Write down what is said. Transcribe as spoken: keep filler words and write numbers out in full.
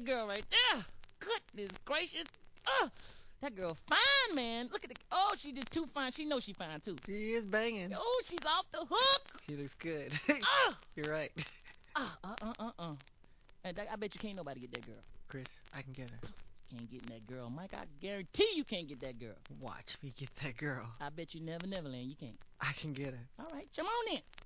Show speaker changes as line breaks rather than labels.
girl right there. Goodness gracious. Oh, that girl fine, man. Look at the. Oh, she just too fine. She knows she fine too.
She is banging.
Oh, she's off the hook.
She looks good.
Oh.
You're right.
Uh, uh, uh, uh, uh. And I bet you can't nobody get that girl.
Chris, I can get her.
Can't get that girl, Mike. I guarantee you can't get that girl.
Watch me get that girl.
I bet you never, never land. You can't.
I can get her.
All right, come on in.